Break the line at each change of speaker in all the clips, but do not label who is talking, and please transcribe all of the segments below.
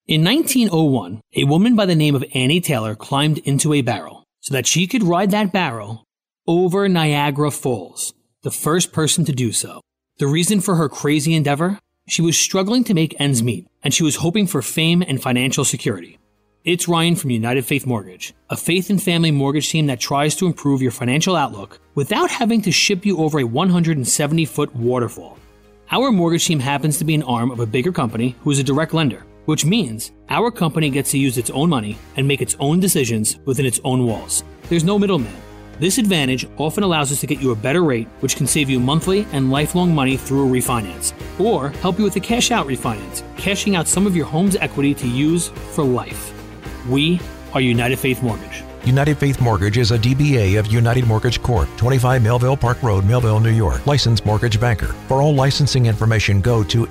In 1901, a woman by the name of Annie Taylor climbed into a barrel so that she could ride that barrel over Niagara Falls, the first person to do so. The reason for her crazy endeavor? She was struggling to make ends meet, and she was hoping for fame and financial security. It's Ryan from United Faith Mortgage, a faith and family mortgage team that tries to improve your financial outlook without having to ship you over a 170-foot waterfall. Our mortgage team happens to be an arm of a bigger company who is a direct lender, which means our company gets to use its own money and make its own decisions within its own walls. There's no middleman. This advantage often allows us to get you a better rate, which can save you monthly and lifelong money through a refinance, or help you with a cash-out refinance, cashing out some of your home's equity to use for life. We are United Faith Mortgage.
United Faith Mortgage is a DBA of United Mortgage Corp., 25 Melville Park Road, Melville, New York. Licensed mortgage banker. For all licensing information, go to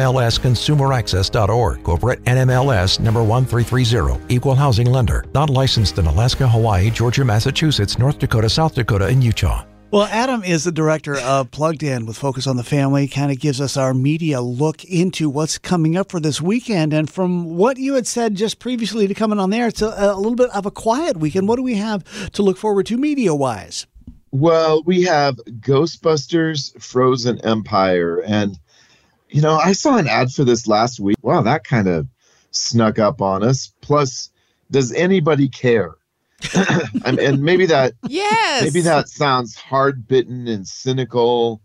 nmlsconsumeraccess.org. Corporate NMLS number 1330. Equal housing lender. Not licensed in Alaska, Hawaii, Georgia, Massachusetts, North Dakota, South Dakota, and Utah.
Well, Adam is the director of Plugged In with Focus on the Family, kind of gives us our media look into what's coming up for this weekend. And from what you had said just previously to coming on there, it's a little bit of a quiet weekend. What do we have to look forward to media-wise?
Well, we have Ghostbusters Frozen Empire. And, you know, I saw an ad for this last week. Wow, that kind of snuck up on us. Plus, does anybody care? And maybe that sounds hard-bitten and cynical,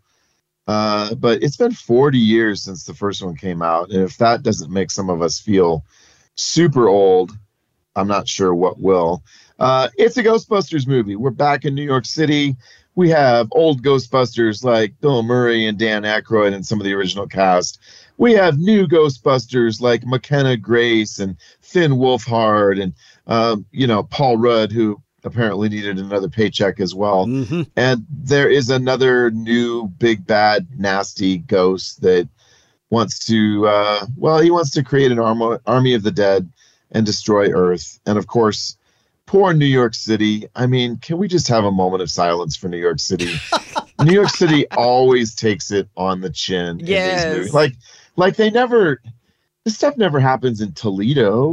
but it's been 40 years since the first one came out, and if that doesn't make some of us feel super old, I'm not sure what will. It's a Ghostbusters movie. We're back in New York City. We have old Ghostbusters like Bill Murray and Dan Aykroyd and some of the original cast. We have new Ghostbusters like McKenna Grace and Finn Wolfhard and Paul Rudd, who apparently needed another paycheck as well. Mm-hmm. And there is another new big, bad, nasty ghost that wants to, he wants to create an army of the dead and destroy Earth. And of course, poor New York City. I mean, can we just have a moment of silence for New York City? New York City always takes it on the chin.
Yes.
In these movies. Like they never... This stuff never happens in Toledo.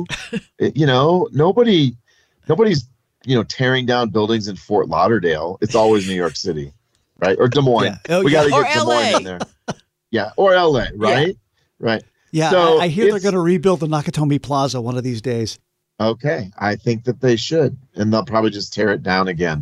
Nobody's, tearing down buildings in Fort Lauderdale. It's always New York City, right? Or Des Moines.
Yeah.
We got to get
Des
Moines in there. Yeah. Or LA, right? Yeah. Right.
Yeah. So I hear they're going to rebuild the Nakatomi Plaza one of these days.
Okay. I think that they should, and they'll probably just tear it down again.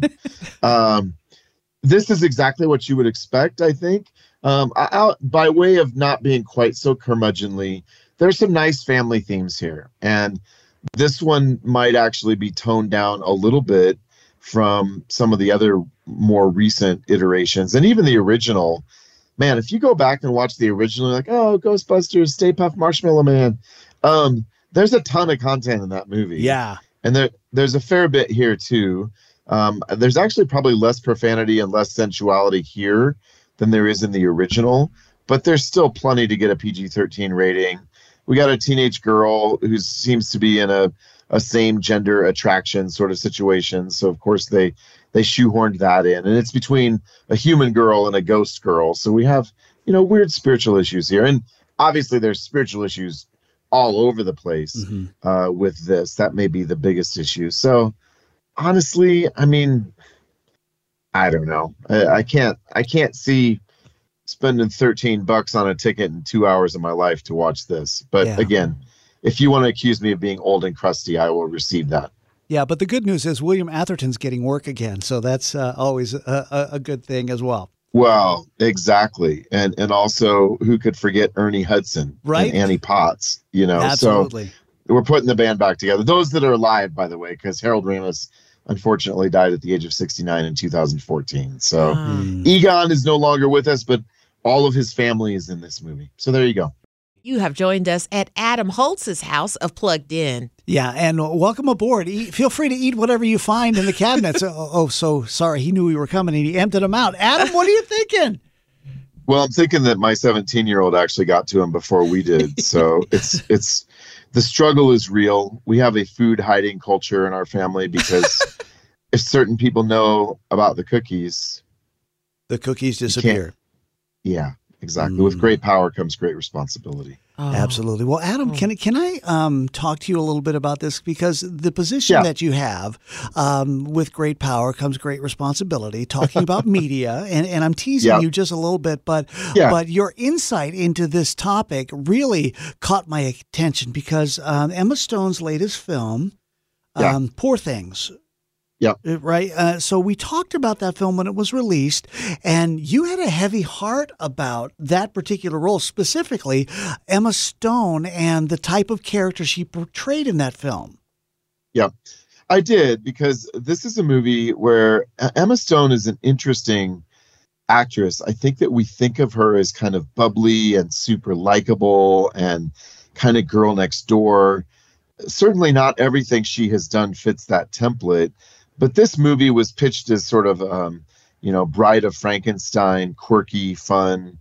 This is exactly what you would expect, I think. By way of not being quite so curmudgeonly, there's some nice family themes here. And this one might actually be toned down a little bit from some of the other more recent iterations. And even the original, man, if you go back and watch the original, like, oh, Ghostbusters, Stay Puft Marshmallow Man. There's a ton of content in that movie.
Yeah.
And there's a fair bit here too. There's actually probably less profanity and less sensuality here than there is in the original, but there's still plenty to get a PG-13 rating. We got a teenage girl who seems to be in a same gender attraction sort of situation. So of course they shoehorned that in, and it's between a human girl and a ghost girl. So we have, weird spiritual issues here. And obviously there's spiritual issues all over the place with this. That may be the biggest issue. So honestly, I mean, I don't know. I can't see spending $13 on a ticket and 2 hours of my life to watch this. But again, if you want to accuse me of being old and crusty, I will receive that.
Yeah, but the good news is William Atherton's getting work again. So that's always a good thing as well.
Well, exactly. And also, who could forget Ernie Hudson
right?
and Annie Potts,
Absolutely.
So we're putting the band back together. Those that are alive, by the way, because Harold Ramis unfortunately died at the age of 69 in 2014. So Egon is no longer with us, but all of his family is in this movie. So there you go.
You have joined us at Adam Holtz's house of Plugged In.
Yeah, and welcome aboard. Feel free to eat whatever you find in the cabinets. So sorry. He knew we were coming and he emptied them out. Adam, what are you thinking?
Well, I'm thinking that my 17-year-old actually got to him before we did. So it's the struggle is real. We have a food hiding culture in our family because if certain people know about the cookies
disappear.
Yeah, exactly. With great power comes great responsibility.
Absolutely. Well, Adam, can I talk to you a little bit about this? Because the position that you have, with great power comes great responsibility, talking about media, and I'm teasing you just a little bit, but your insight into this topic really caught my attention because Emma Stone's latest film, Poor Things.
Yeah.
Right. So we talked about that film when it was released, and you had a heavy heart about that particular role, specifically Emma Stone and the type of character she portrayed in that film.
Yeah, I did, because this is a movie where Emma Stone is an interesting actress. I think that we think of her as kind of bubbly and super likable and kind of girl next door. Certainly not everything she has done fits that template. But this movie was pitched as sort of, Bride of Frankenstein, quirky, fun.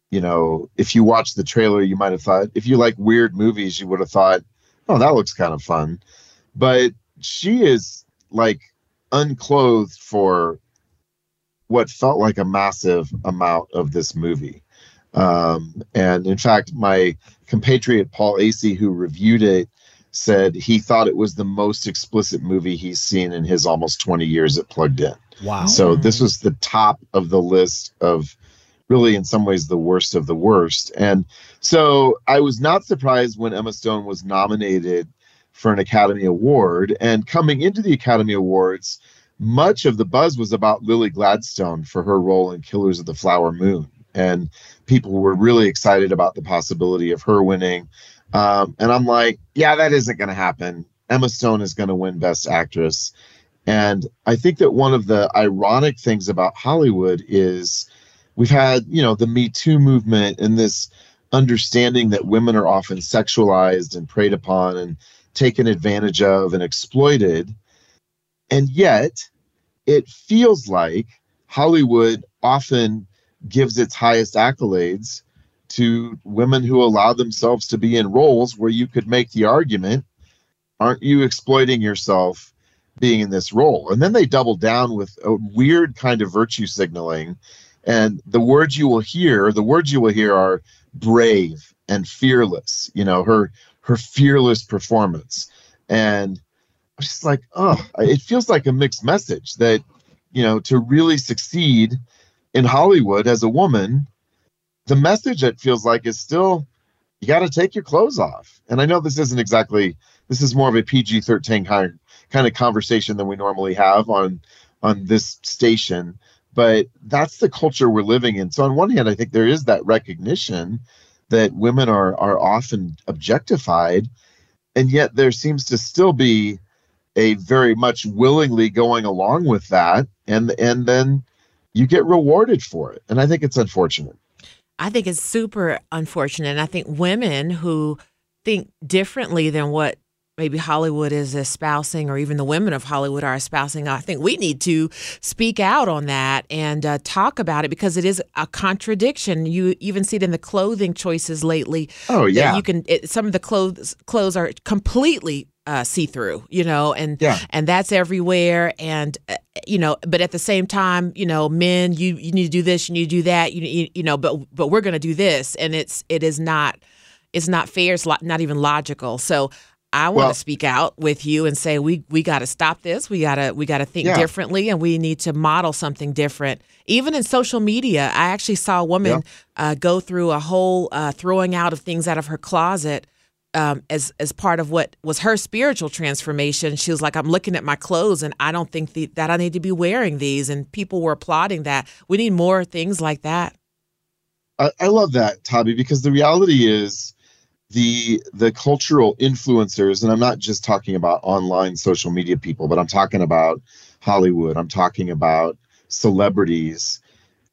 If you watch the trailer, you might have thought, if you like weird movies, you would have thought, oh, that looks kind of fun. But she is like unclothed for what felt like a massive amount of this movie. And in fact, my compatriot Paul Acey, who reviewed it, said he thought it was the most explicit movie he's seen in his almost 20 years at Plugged In.
Wow.
So this was the top of the list of really, in some ways, the worst of the worst. And so I was not surprised when Emma Stone was nominated for an Academy Award. And coming into the Academy Awards, much of the buzz was about Lily Gladstone for her role in Killers of the Flower Moon. And people were really excited about the possibility of her winning. And I'm like, yeah, that isn't going to happen. Emma Stone is going to win Best Actress. And I think that one of the ironic things about Hollywood is we've had, the Me Too movement and this understanding that women are often sexualized and preyed upon and taken advantage of and exploited. And yet it feels like Hollywood often gives its highest accolades to women who allow themselves to be in roles where you could make the argument, aren't you exploiting yourself being in this role? And then they double down with a weird kind of virtue signaling. And the words you will hear are brave and fearless, her fearless performance. And I'm just like, it feels like a mixed message that, to really succeed in Hollywood as a woman, the message, it feels like, is still, you got to take your clothes off. And I know this is more of a PG-13 kind of conversation than we normally have on this station, but that's the culture we're living in. So on one hand, I think there is that recognition that women are often objectified, and yet there seems to still be a very much willingly going along with that, and then you get rewarded for it. And I think it's unfortunate.
I think it's super unfortunate. And I think women who think differently than what maybe Hollywood is espousing, or even the women of Hollywood are espousing, I think we need to speak out on that and talk about it, because it is a contradiction. You even see it in the clothing choices lately.
Oh, yeah.
Some of the clothes are completely see-through, and that's everywhere. And, but at the same time, men, you need to do this, you need to do that, but we're going to do this. And it's not fair. It's not even logical. So I want to speak out with you and say, we got to stop this. We got to think differently, and we need to model something different. Even in social media, I actually saw a woman go through a whole throwing out of things out of her closet, as part of what was her spiritual transformation. She was like, I'm looking at my clothes and I don't think that I need to be wearing these. And people were applauding that. We need more things like that.
I love that, Tabi, because the reality is the cultural influencers, and I'm not just talking about online social media people, but I'm talking about Hollywood. I'm talking about celebrities.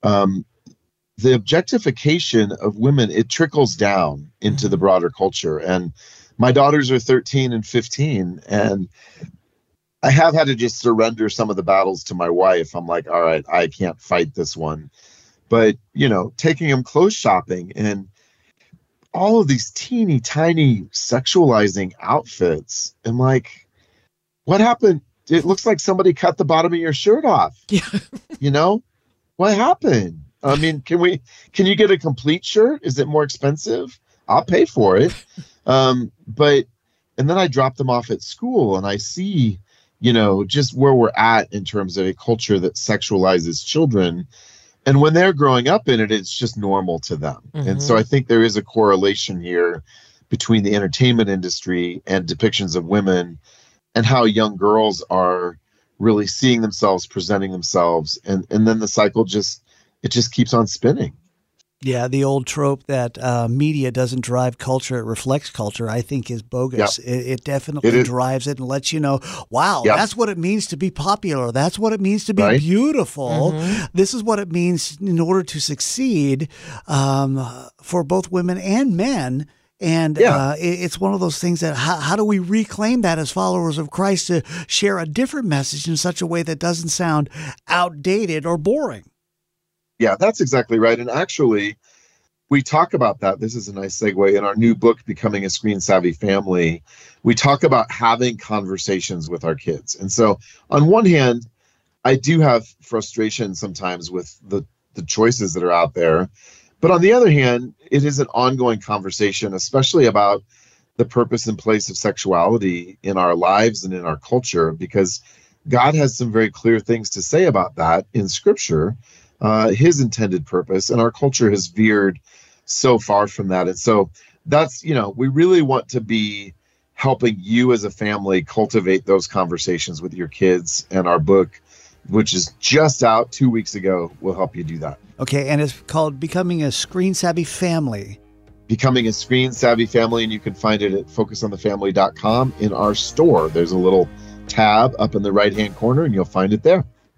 The objectification of women, it trickles down into the broader culture. And my daughters are 13 and 15, and I have had to just surrender some of the battles to my wife. I'm like, all right, I can't fight this one. But, taking them clothes shopping and all of these teeny tiny sexualizing outfits, and like, what happened? It looks like somebody cut the bottom of your shirt off. Yeah. What happened? I mean, can you get a complete shirt? Is it more expensive? I'll pay for it. And then I drop them off at school and I see, just where we're at in terms of a culture that sexualizes children. And when they're growing up in it, it's just normal to them. Mm-hmm. And so I think there is a correlation here between the entertainment industry and depictions of women and how young girls are really seeing themselves, presenting themselves. And then the cycle just keeps on spinning.
Yeah, the old trope that media doesn't drive culture, it reflects culture, I think is bogus. Yep. It definitely drives it and lets you know, wow, that's what it means to be popular. That's what it means to be beautiful. Mm-hmm. This is what it means in order to succeed for both women and men. And it's one of those things that how do we reclaim that as followers of Christ to share a different message in such a way that doesn't sound outdated or boring?
Yeah, that's exactly right. And actually, we talk about that. This is a nice segue. In our new book, Becoming a Screen Savvy Family, we talk about having conversations with our kids. And so on one hand, I do have frustration sometimes with the choices that are out there. But on the other hand, it is an ongoing conversation, especially about the purpose and place of sexuality in our lives and in our culture, because God has some very clear things to say about that in Scripture. His intended purpose, and our culture has veered so far from that. And so that's, we really want to be helping you as a family cultivate those conversations with your kids, and our book, which is just out 2 weeks ago, will help you do that.
Okay, and it's called Becoming a Screen Savvy Family.
Becoming a Screen Savvy Family, and you can find it at focusonthefamily.com in our store. There's a little tab up in the right-hand corner, and you'll find it there.